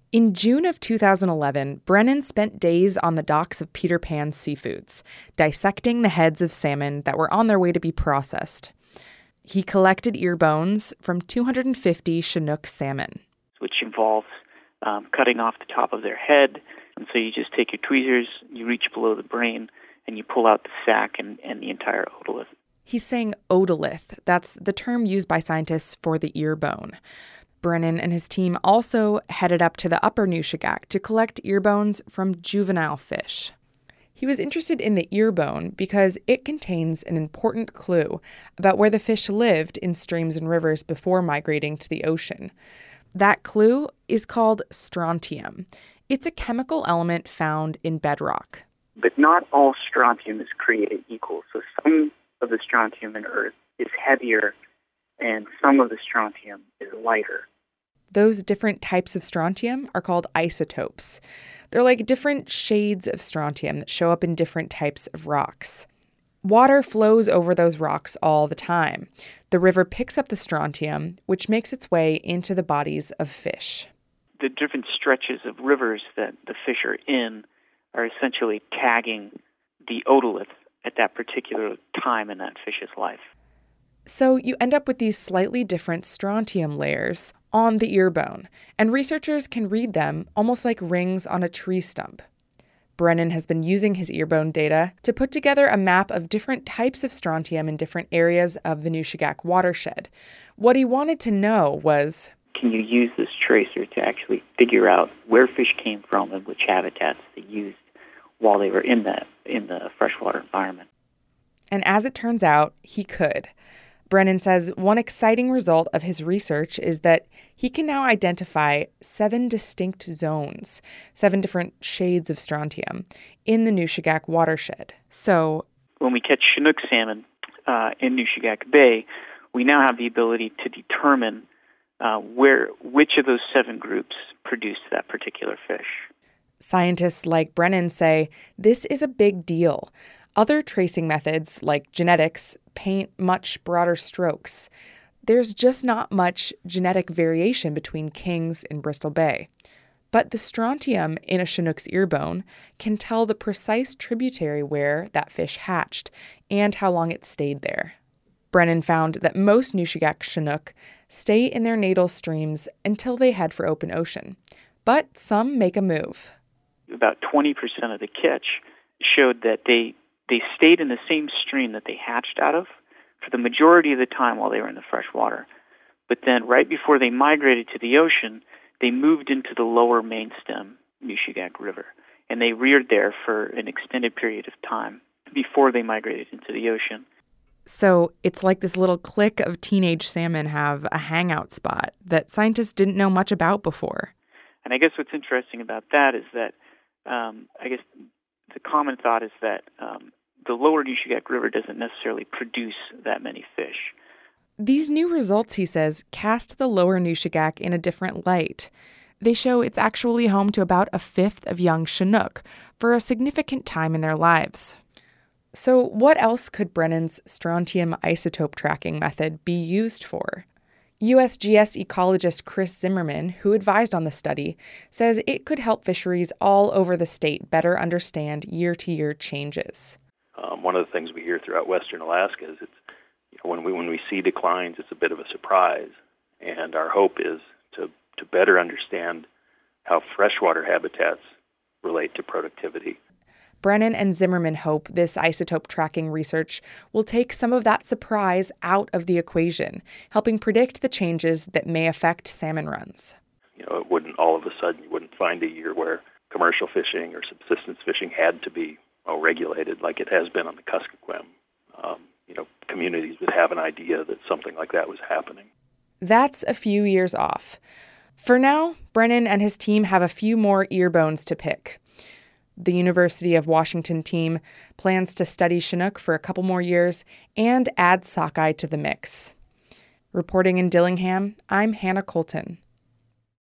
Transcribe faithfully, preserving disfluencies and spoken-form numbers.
In June of two thousand eleven, Brennan spent days on the docks of Peter Pan Seafoods, dissecting the heads of salmon that were on their way to be processed. He collected ear bones from two hundred fifty Chinook salmon. Which involves um, cutting off the top of their head. And so you just take your tweezers, you reach below the brain, and you pull out the sac and, and the entire otolith. He's saying otolith. That's the term used by scientists for the ear bone. Brennan and his team also headed up to the upper Nushagak to collect ear bones from juvenile fish. He was interested in the ear bone because it contains an important clue about where the fish lived in streams and rivers before migrating to the ocean. That clue is called strontium. It's a chemical element found in bedrock. But not all strontium is created equal. So some of the strontium in Earth is heavier and some of the strontium is lighter. Those different types of strontium are called isotopes. They're like different shades of strontium that show up in different types of rocks. Water flows over those rocks all the time. The river picks up the strontium, which makes its way into the bodies of fish. The different stretches of rivers that the fish are in are essentially tagging the otolith at that particular time in that fish's life. So you end up with these slightly different strontium layers on the ear bone, and researchers can read them almost like rings on a tree stump. Brennan has been using his ear bone data to put together a map of different types of strontium in different areas of the Nushagak watershed. What he wanted to know was, can you use this tracer to actually figure out where fish came from and which habitats they used while they were in the, in the freshwater environment? And as it turns out, he could. Brennan says one exciting result of his research is that he can now identify seven distinct zones, seven different shades of strontium, in the Nushagak watershed. So, when we catch Chinook salmon uh, in Nushagak Bay, we now have the ability to determine uh, where which of those seven groups produced that particular fish. Scientists like Brennan say this is a big deal. Other tracing methods, like genetics, paint much broader strokes. There's just not much genetic variation between kings in Bristol Bay. But the strontium in a Chinook's ear bone can tell the precise tributary where that fish hatched and how long it stayed there. Brennan found that most Nushagak Chinook stay in their natal streams until they head for open ocean. But some make a move. About twenty percent of the catch showed that they They stayed in the same stream that they hatched out of for the majority of the time while they were in the fresh water. But then right before they migrated to the ocean, they moved into the lower main stem Nushagak River. And they reared there for an extended period of time before they migrated into the ocean. So it's like this little clique of teenage salmon have a hangout spot that scientists didn't know much about before. And I guess what's interesting about that is that, um, I guess the common thought is that um, the lower Nushagak River doesn't necessarily produce that many fish. These new results, he says, cast the lower Nushagak in a different light. They show it's actually home to about a fifth of young Chinook for a significant time in their lives. So what else could Brennan's strontium isotope tracking method be used for? U S G S ecologist Chris Zimmerman, who advised on the study, says it could help fisheries all over the state better understand year-to-year changes. Um, one of the things we hear throughout western Alaska is it's, you know, when we when we see declines, it's a bit of a surprise, and our hope is to to better understand how freshwater habitats relate to productivity. Brennan and Zimmerman hope this isotope tracking research will take some of that surprise out of the equation, helping predict the changes that may affect salmon runs. You know, it wouldn't all of a sudden, you wouldn't find a year where commercial fishing or subsistence fishing had to be well, regulated like it has been on the Kuskokwim. Um, you know, communities would have an idea that something like that was happening. That's a few years off. For now, Brennan and his team have a few more ear bones to pick. The University of Washington team plans to study Chinook for a couple more years and add sockeye to the mix. Reporting in Dillingham, I'm Hannah Colton.